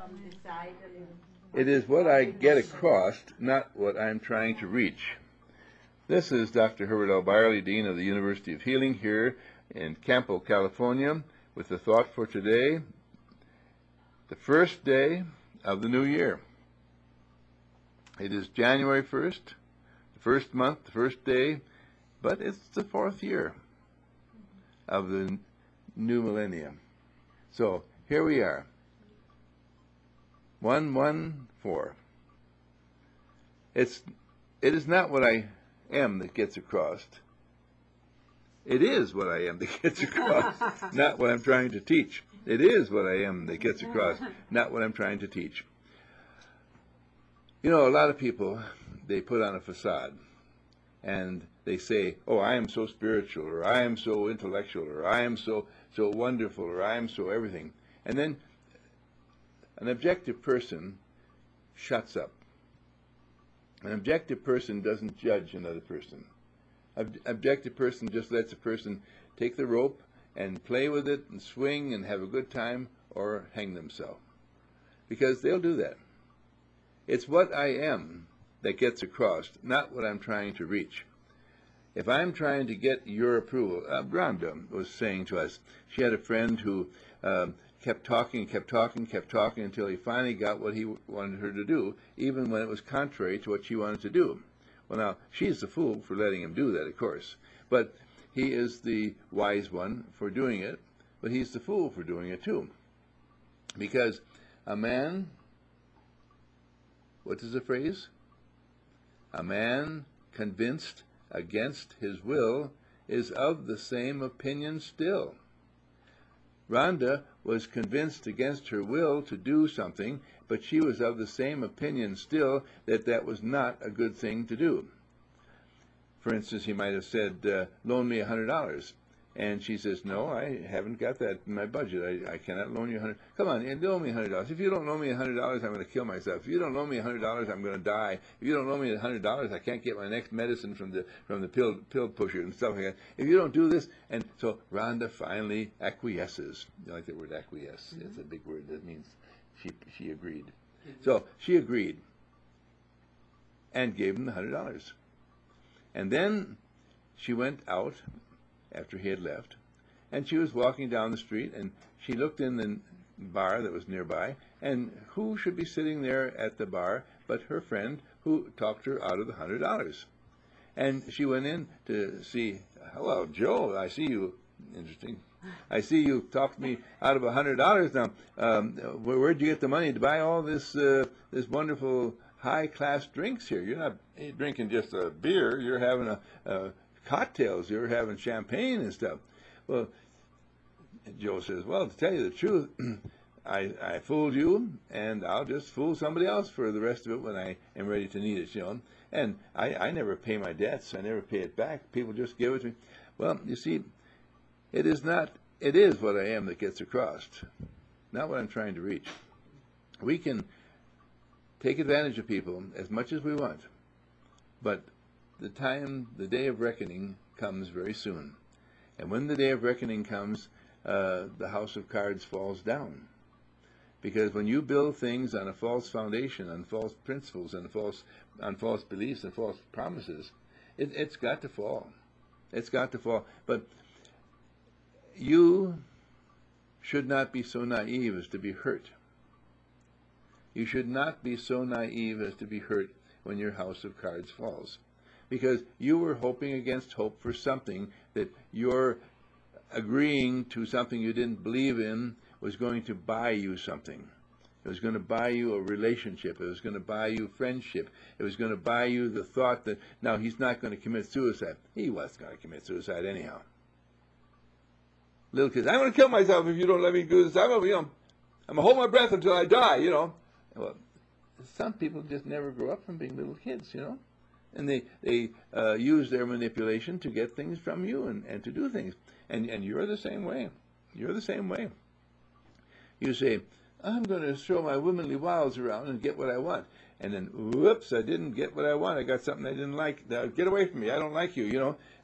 It is what I get across, not what I'm trying to reach. This is Dr. Herbert L. Byerly, Dean of the University of Healing here in Campo, California, with the thought for today, the first day of the new year. It is January 1st, the first month, the first day, but it's the fourth year of the new millennium. So here we are, 114. It is not what I am that gets across. It is what I am that gets across, not what I'm trying to teach. It is what I am that gets across, not what I'm trying to teach. You know, a lot of people, they put on a facade, and they say, oh, I am so spiritual, or I am so intellectual, or I am so wonderful, or I am so everything. And then an objective person shuts up. An objective person doesn't judge another person. An objective person just lets a person take the rope and play with it and swing and have a good time or hang themselves. Because they'll do that. It's what I am that gets across, not what I'm trying to reach. If I'm trying to get your approval, Rhonda was saying to us, she had a friend who kept talking until he finally got what he wanted her to do, even when it was contrary to what she wanted to do. Well, now, she's the fool for letting him do that, of course. But he is the wise one for doing it, but he's the fool for doing it too. Because a man, what is the phrase? A man convinced against his will is of the same opinion still. Rhonda was convinced against her will to do something, but she was of the same opinion still that that was not a good thing to do. For instance, he might have said, loan me $100. And she says, no, I haven't got that in my budget. I cannot loan you $100. Come on, loan me $100. If you don't loan me $100, I'm going to kill myself. If you don't loan me $100, I'm going to die. If you don't loan me $100, I can't get my next medicine from the pill pusher and stuff like that. If you don't do this, and so Rhonda finally acquiesces. You like that word, acquiesce? Mm-hmm. It's a big word. That means she agreed. Mm-hmm. So she agreed and gave him the $100. And then she went out after he had left, and she was walking down the street, and she looked in the bar that was nearby, and who should be sitting there at the bar but her friend who talked her out of the $100. And she went in to see, hello, Joe, I see you, interesting, I see you talked me out of $100 now. Where'd you get the money to buy all this wonderful high-class drinks here? You're not drinking just a beer, you're having a cocktails, you're having champagne and stuff. Well, Joe says, well, to tell you the truth, I fooled you, and I'll just fool somebody else for the rest of it when I am ready to need it, you know. And I never pay my debts. I never pay it back. People just give it to me. Well, you see, it is what I am that gets across, not what I'm trying to reach. We can take advantage of people as much as we want, but the day of reckoning comes very soon. And when the day of reckoning comes, the house of cards falls down. Because when you build things on a false foundation, on false principles, on false beliefs and false promises, it's got to fall. It's got to fall. But you should not be so naive as to be hurt. You should not be so naive as to be hurt when your house of cards falls. Because you were hoping against hope for something that you're agreeing to something you didn't believe in was going to buy you something. It was going to buy you a relationship. It was going to buy you friendship. It was going to buy you the thought that, now, he's not going to commit suicide. He was going to commit suicide anyhow. Little kids, I'm going to kill myself if you don't let me do this. I'm going to hold my breath until I die, you know. Well, some people just never grow up from being little kids, you know. And they use their manipulation to get things from you and to do things. And you're the same way. You're the same way. You say, I'm going to show my womanly wiles around and get what I want. And then, whoops, I didn't get what I want. I got something I didn't like. Now, get away from me. I don't like you, you know.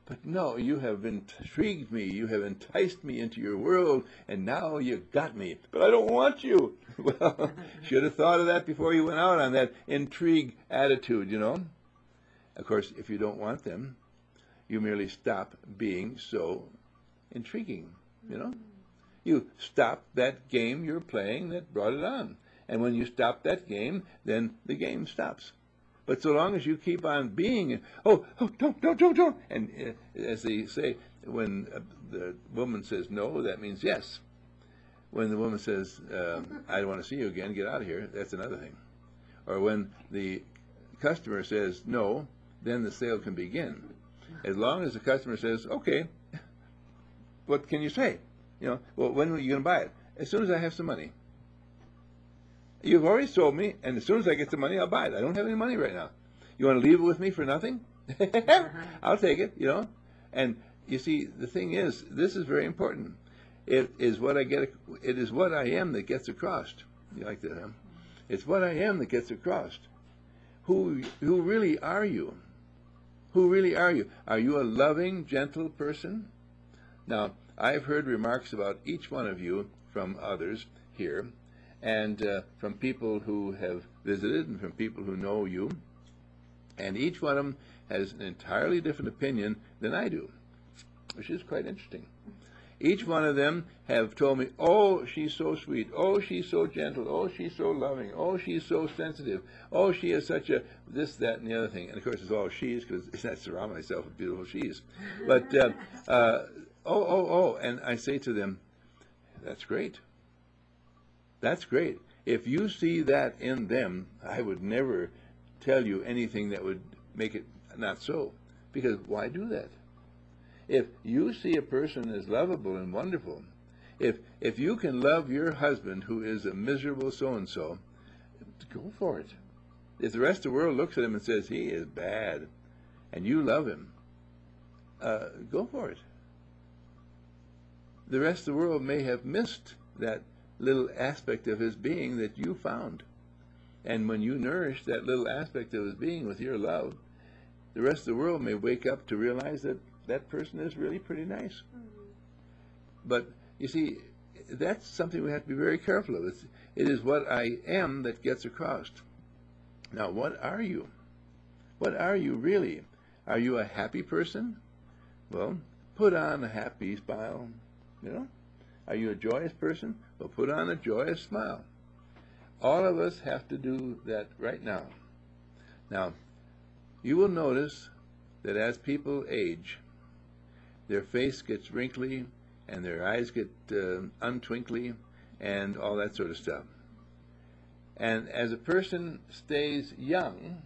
But no, you have intrigued me. You have enticed me into your world, and now you got me. But I don't want you. Well, should have thought of that before you went out on that intrigue attitude, you know. Of course, if you don't want them, you merely stop being so intriguing, you know. You stop that game you're playing that brought it on. And when you stop that game, then the game stops. But so long as you keep on being, don't. And as they say, when the woman says no, that means yes. When the woman says, I don't want to see you again, get out of here, that's another thing. Or when the customer says no, then the sale can begin. As long as the customer says, okay, what can you say? You know, well, when are you going to buy it? As soon as I have some money. You've already sold me, and as soon as I get the money, I'll buy it. I don't have any money right now. You want to leave it with me for nothing? I'll take it, you know. And you see, the thing is, this is very important. It is what I get. It is what I am that gets across. You like that, huh? It's what I am that gets across. Who really are you? Who really are you? Are you a loving, gentle person? Now, I've heard remarks about each one of you from others here, and from people who have visited and from people who know you, and each one of them has an entirely different opinion than I do, which is quite interesting. Each one of them have told me, oh, she's so sweet, oh, she's so gentle, oh, she's so loving, oh, she's so sensitive, oh, she is such a this, that, and the other thing. And of course it's all she's, because I surround myself with beautiful she's. But, and I say to them, that's great. That's great. If you see that in them, I would never tell you anything that would make it not so. Because why do that? If you see a person as lovable and wonderful, if you can love your husband who is a miserable so-and-so, go for it. If the rest of the world looks at him and says, he is bad, and you love him, go for it. The rest of the world may have missed that little aspect of his being that you found. And when you nourish that little aspect of his being with your love, the rest of the world may wake up to realize that that person is really pretty nice. But you see, that's something we have to be very careful of. It is what I am that gets across. Now, what are you? What are you really? Are you a happy person? Well, put on a happy smile, you know. Are you a joyous person? Well, put on a joyous smile. All of us have to do that right now. Now, you will notice that as people age, their face gets wrinkly and their eyes get untwinkly and all that sort of stuff. And as a person stays young,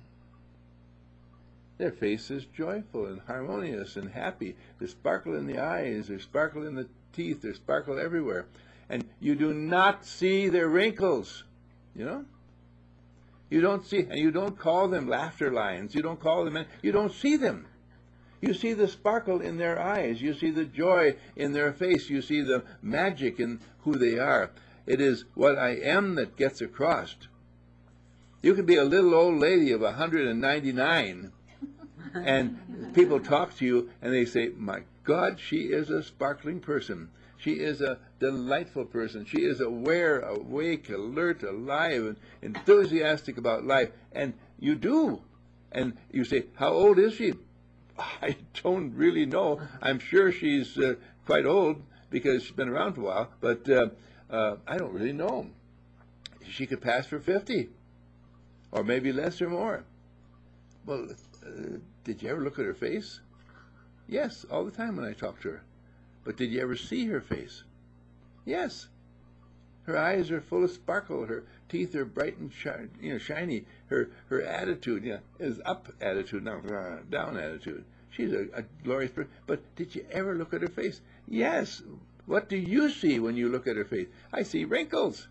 their face is joyful and harmonious and happy. There's sparkle in the eyes, there's sparkle in the teeth, there's sparkle everywhere. And you do not see their wrinkles, you know? You don't see, and you don't call them laughter lines. You don't call them, you don't see them. You see the sparkle in their eyes. You see the joy in their face. You see the magic in who they are. It is what I am that gets across. You can be a little old lady of 199, and people talk to you, and they say, my God, she is a sparkling person. She is a delightful person. She is aware, awake, alert, alive, and enthusiastic about life. And you do. And you say, how old is she? I don't really know. I'm sure she's quite old because she's been around for a while, but I don't really know. She could pass for 50, or maybe less or more. Well, did you ever look at her face? Yes, all the time when I talk to her. But did you ever see her face? Yes. Her eyes are full of sparkle. Her teeth are bright and shiny. Her attitude is up attitude, not down attitude. She's a glorious person. But did you ever look at her face? Yes. What do you see when you look at her face? I see wrinkles.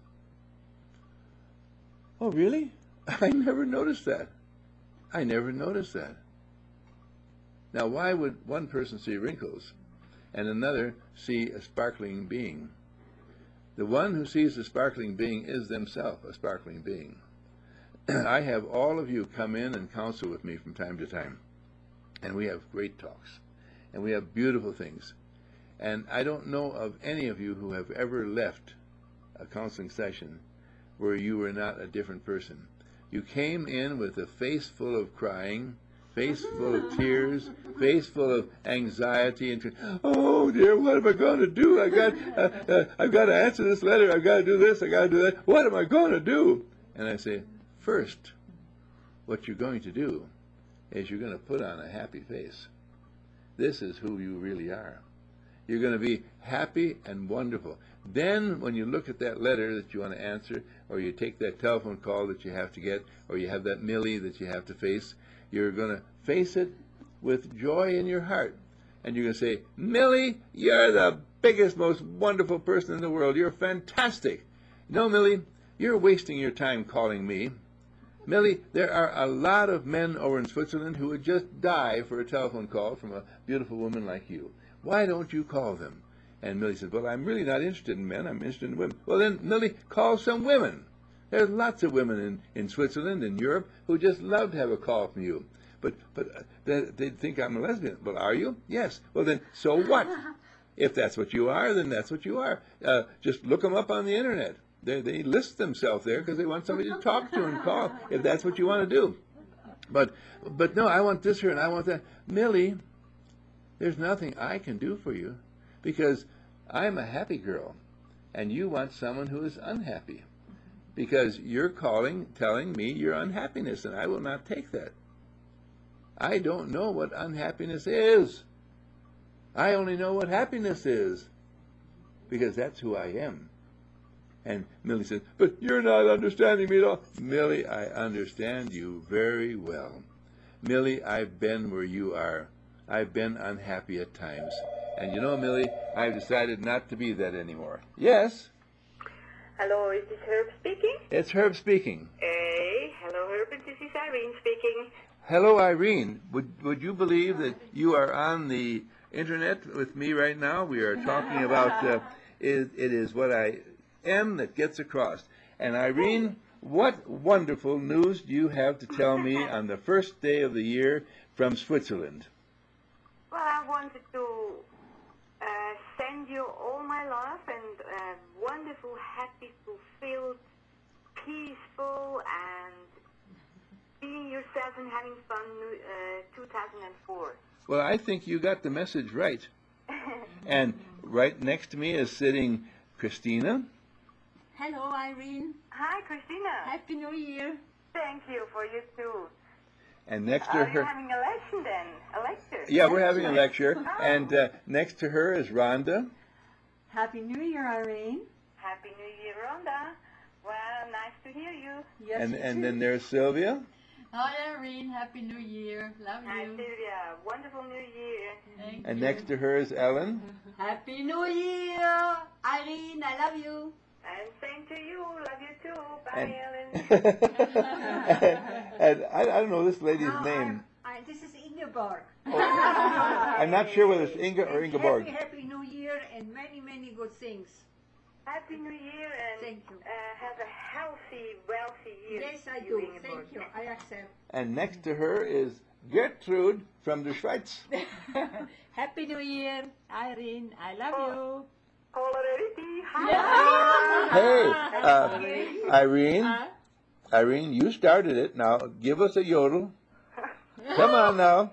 Oh, really? I never noticed that. I never noticed that. Now, why would one person see wrinkles and another see a sparkling being? The one who sees the sparkling being is themselves a sparkling being. I have all of you come in and counsel with me from time to time, and we have great talks. and we have beautiful things. And I don't know of any of you who have ever left a counseling session where you were not a different person. You came in with a face full of crying, face full of tears, face full of anxiety, and oh dear, what am I going to do? I've got to answer this letter. I've got to do this. I've got to do that. What am I going to do? And I say, first, what you're going to do is you're going to put on a happy face. This is who you really are. You're going to be happy and wonderful. Then when you look at that letter that you want to answer, or you take that telephone call that you have to get, or you have that Millie that you have to face, you're going to face it with joy in your heart. And you're going to say, Millie, you're the biggest, most wonderful person in the world. You're fantastic. No, Millie, you're wasting your time calling me. Millie, there are a lot of men over in Switzerland who would just die for a telephone call from a beautiful woman like you. Why don't you call them? And Millie said, well, I'm really not interested in men. I'm interested in women. Well, then, Millie, call some women. There's lots of women in Switzerland and Europe who just love to have a call from you. But they think I'm a lesbian. Well, are you? Yes. Well, then, so what? If that's what you are, then that's what you are. Just look them up on the Internet. They list themselves there because they want somebody to talk to and call, if that's what you want to do. But no, I want this here and I want that. Millie, there's nothing I can do for you because I'm a happy girl and you want someone who is unhappy because you're telling me your unhappiness, and I will not take that. I don't know what unhappiness is. I only know what happiness is because that's who I am. And Millie said, but you're not understanding me at all. Millie, I understand you very well. Millie, I've been where you are. I've been unhappy at times. And you know, Millie, I've decided not to be that anymore. Yes? Hello, is this Herb speaking? It's Herb speaking. Hey, hello Herb, this is Irene speaking. Hello, Irene. Would you believe that you are on the Internet with me right now? We are talking about it is what I am that gets across. And Irene, what wonderful news do you have to tell me on the first day of the year from Switzerland? Well, I wanted to send you all my love and wonderful, happy, fulfilled, peaceful, and being yourself and having fun 2004. Well, I think you got the message right. And right next to me is sitting Christina. Hello, Irene. Hi, Christina. Happy New Year. Thank you for you too. And next to Are her... you having a lesson then? A lecture? Yeah, we're having a lecture. And next to her is Rhonda. Happy New Year, Irene. Happy New Year, Rhonda. Well, nice to hear you. Yes, And then there's Sylvia. Hi Irene, Happy New Year. Love Hi, you. Sylvia. Wonderful New Year. Thank And you. next to her is Ellen. Happy New Year, Irene. I love you. And same to you. Love you too. Bye, And, Ellen. and I don't know this lady's name. This is Ingeborg. I'm not sure whether it's Inga or Ingeborg. Happy New Year and many, many good things. Happy New Year and Thank you. have a healthy, wealthy year. Yes, I you, do. Ingeborg. Thank you. I accept. And next to her is Gertrude from the Schweiz. Happy New Year, Irene. I love you. Hey, Irene, you started it. Now give us a yodel. Come on now.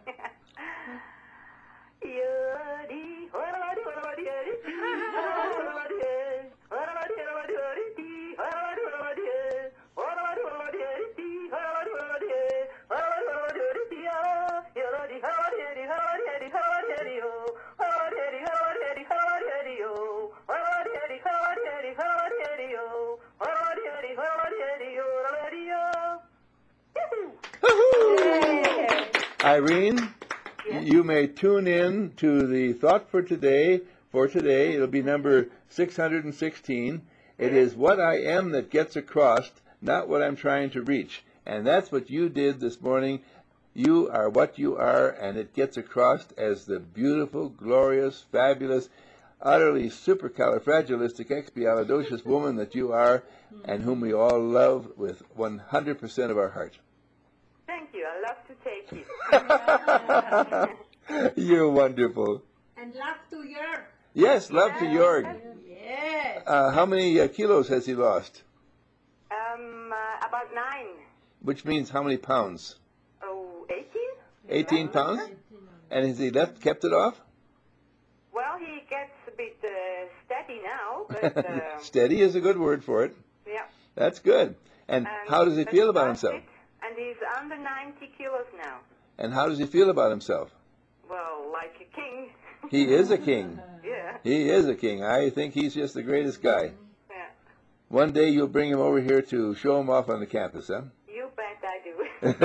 Irene, you may tune in to the Thought for Today. For today, it'll be number 616. It is what I am that gets across, not what I'm trying to reach. And that's what you did this morning. You are what you are, and it gets across as the beautiful, glorious, fabulous, utterly supercalifragilisticexpialidocious woman that you are, and whom we all love with 100% of our heart. Thank you. I love to take it. You're wonderful. And love to your. Yes, love to Jorg. Yes. How many kilos has he lost? About 9. Which means how many pounds? Oh, 18? 18 pounds? And has he kept it off? Well, he gets a bit steady now, but Steady is a good word for it. yeah. That's good. And how does he but feel about lost himself? it, and he's under 90 kilos now. And how does he feel about himself? Well, like a king. He is a king. Yeah. He is a king. I think he's just the greatest guy. Yeah. One day you'll bring him over here to show him off on the campus, huh? You bet I do.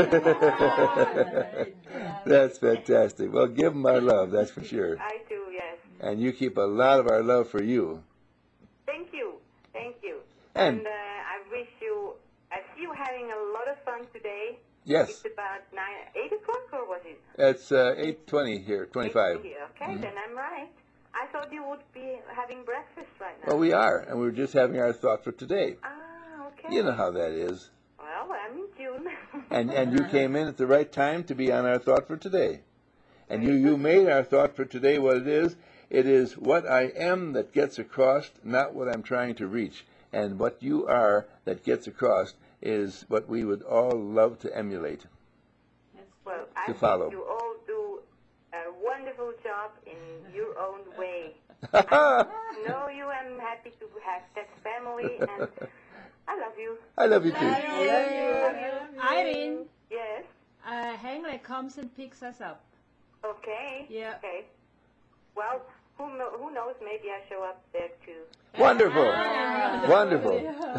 That's fantastic. Well, give him our love, that's for sure. I do, yes. And you keep a lot of our love for you. Thank you. Thank you. And I see you having a lot of fun today. yes, It's about 8 o'clock, or was it? it's 8:20 here, 25. 8 here. Okay, then I'm right. I thought you would be having breakfast right now. Well, we are, and we're just having our thought for today. Ah, okay. You know how that is. Well, I'm in tune. And you came in at the right time to be on our thought for today. And you made our thought for today what it is. It is what I am that gets across, not what I'm trying to reach. And what you are that gets across is what we would all love to emulate. Well, I To think follow. you all do a wonderful job in your own way. No, you am happy to have that family, and I love you. I love you too. Irene, Yes. Henry comes and picks us up. Okay. Yeah. Okay. Well, who knows? Maybe I show up there too. Wonderful. Wonderful.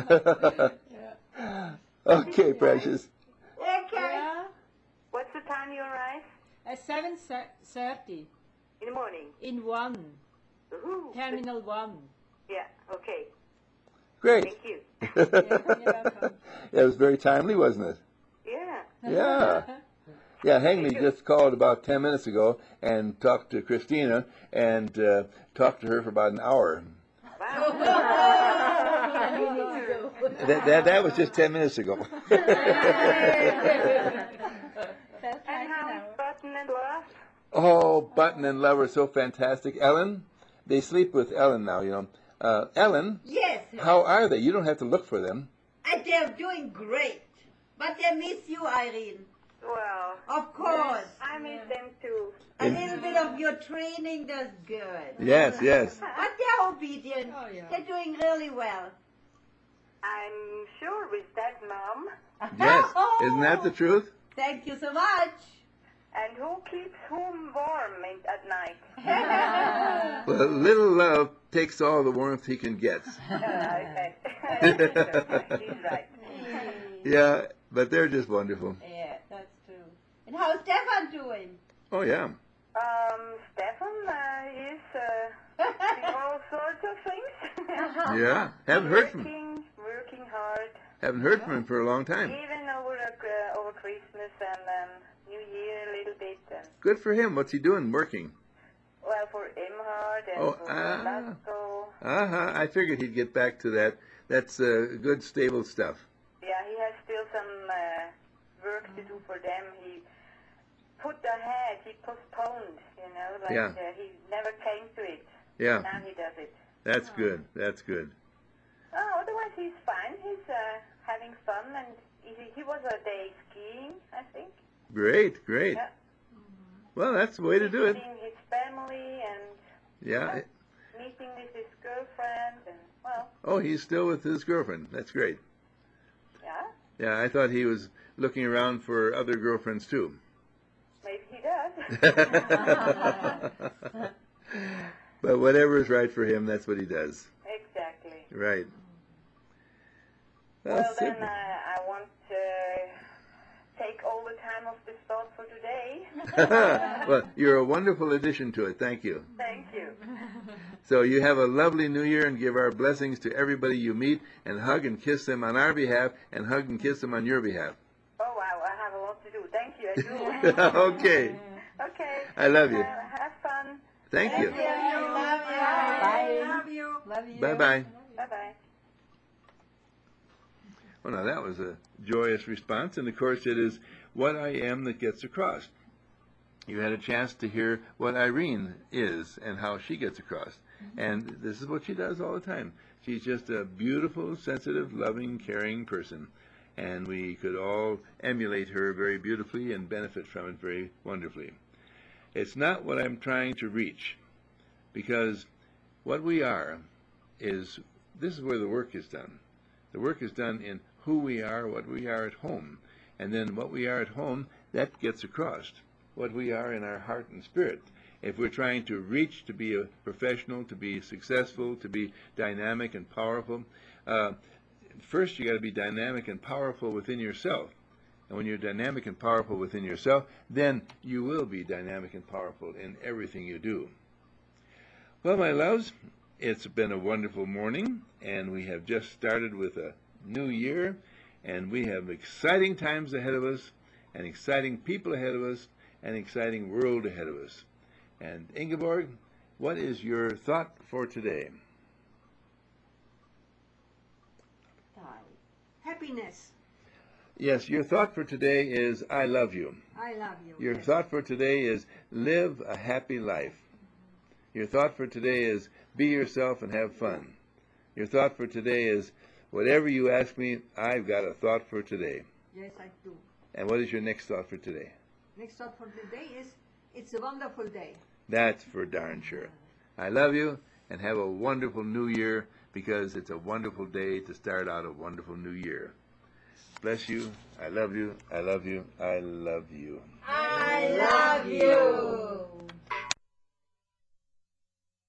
Okay, precious. Yeah. What's the time you arrive? At 7:30 In the morning. in 1, Ooh. Terminal 1. Yeah. Okay. Great. Thank you. It was very timely, wasn't it? Yeah. Yeah. Yeah, Hengley just called about 10 minutes ago and talked to Christina and talked to her for about an hour. Wow. That was just 10 minutes ago. And how is Button and Love? Oh, Button and Love are so fantastic. Ellen, they sleep with Ellen now, you know. Ellen, Yes, how are they? You don't have to look for them. and they're doing great. But they miss you, Irene. Well, Of course. I miss them too. A little bit of your training does good. Yes, yes. But they're obedient. Oh, yeah. They're doing really well. I'm sure with that, Mom. Yes. Isn't that the truth? Thank you so much. And who keeps whom warm at night? Well, little Love takes all the warmth he can get. She's right. Yeah, but they're just wonderful. Yeah, that's true. And how's Stefan doing? Oh, yeah. Stefan is doing all sorts of things. Yeah. Haven't heard from him. Working hard. Haven't heard from him for a long time. Even over Christmas and New Year a little bit. Good for him. What's he doing? Working. Well, for Imhard and Oh, for Lasco. I figured he'd get back to that. That's good, stable stuff. Yeah, he has still some work to do for them. He put ahead, he postponed, like Yeah. He never came to it. Yeah, Now he does it. that's good. That's good. Oh, otherwise he's fine. He's having fun, and he was a day skiing, I think. Great, great. Yeah. Well, that's the way to do it. Visiting his family and Yeah. meeting with his girlfriend, and well, Oh, he's still with his girlfriend. That's great. yeah, Yeah, I thought he was looking around for other girlfriends too. maybe he does. But whatever is right for him, that's what he does. Exactly. Right. Well, That's then super. I want to take all the time of this thought for today. Well, you're a wonderful addition to it. Thank you. Thank you. So you have a lovely New Year and give our blessings to everybody you meet and hug and kiss them on our behalf and hug and kiss them on your behalf. Oh, wow, I have a lot to do. Thank you, I do. Okay. Okay. I love you. Have fun. Thank you. Love you. Love you. Bye-bye. Bye-bye. Well, now that was a joyous response, and of course it is what I am that gets across. You had a chance to hear what Irene is and how she gets across. And this is what she does all the time. She's just a beautiful, sensitive, loving, caring person. And we could all emulate her very beautifully and benefit from it very wonderfully. It's not what I'm trying to reach, because what we are is, this is where the work is done. The work is done in who we are, what we are at home. And then what we are at home, that gets across. What we are in our heart and spirit. If we're trying to reach to be a professional, to be successful, to be dynamic and powerful, first you got to be dynamic and powerful within yourself. And when you're dynamic and powerful within yourself, then you will be dynamic and powerful in everything you do. Well, my loves, it's been a wonderful morning, and we have just started with a new year, and we have exciting times ahead of us, and exciting people ahead of us, an exciting world ahead of us. And Ingeborg, what is your thought for today? Happiness. Yes, your thought for today is, I love you. I love you. Your Yes. thought for today is, live a happy life. Your thought for today is, be yourself and have fun. Your thought for today is, whatever you ask me, I've got a thought for today. Yes, I do. And what is your next thought for today? Next thought for today is, it's a wonderful day. That's for darn sure. I love you, and have a wonderful new year, because it's a wonderful day to start out a wonderful new year. Bless you. I love you. I love you. I love you. I love you.